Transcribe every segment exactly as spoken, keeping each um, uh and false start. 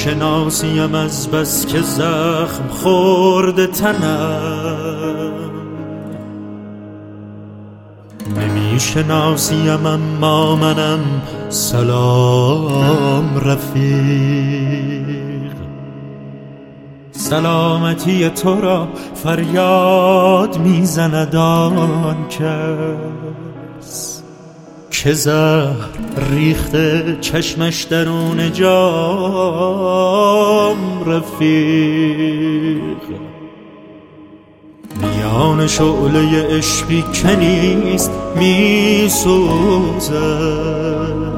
شناسیم از بس که زخم خورده تنم، نمی شناسیم اما منم سلام رفیق. سلامتی تو را فریاد میزند آن کس که زهر ریخته چشمش درون جام رفیق. میان شعله عشقی که نیست میسوزد،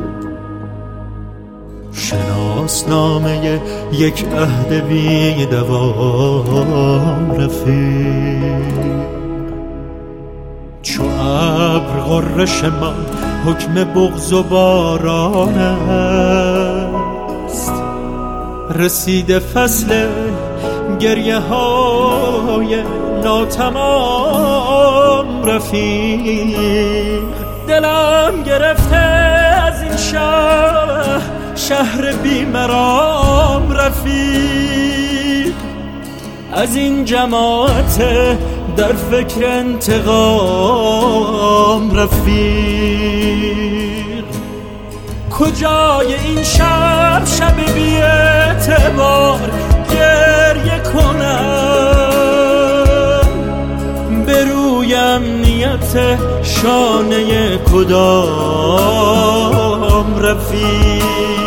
شناسنامه یک عهد بی دوام رفیق. چو ابر غرش من حکم بغض و باران است، رسیده فصل گریه های ناتمام رفیق. دلم گرفته از این شهر شهر بیمرام رفیق، از این جماعت در فکر انتقام رفیق. کجای این شب شب بی اعتبار گریه کنم، به روی امنیت شانه کدام رفیق.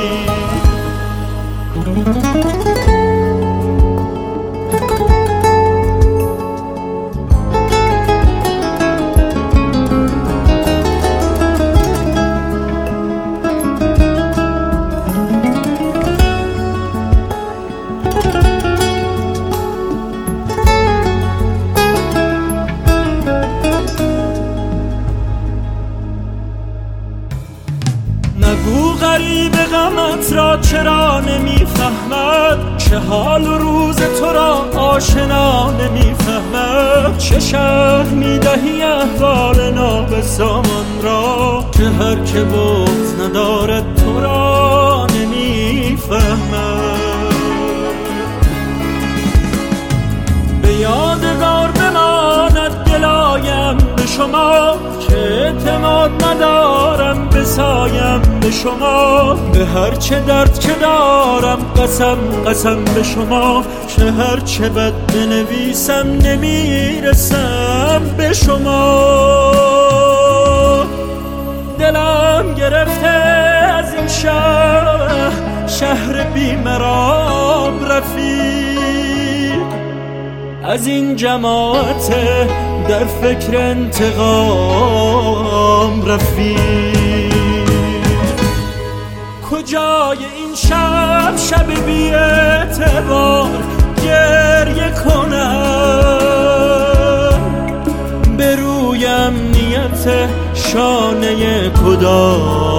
نگو غریب غمت را چرا نمیفهمد، چه حال و روز تو را آشنا نمیفهمد. چه شرح میدهی احوال نابسامان را، که هر که بغض ندارد تو را نمیفهمد. به یادگار بماند دلایم به شما، که اعتماد ندارم بسایم به شما. به هر چه درد که دارم قسم قسم به شما، که هر چه بد بنویسم نمیرسم به شما. دلم گرفته از این شهر شهر بیمرام رفیق، از این جماعت در فکر انتقام رفیق. کجای این شب شب بی اعتبار گریه کنم، به روی امنیت شانه کدام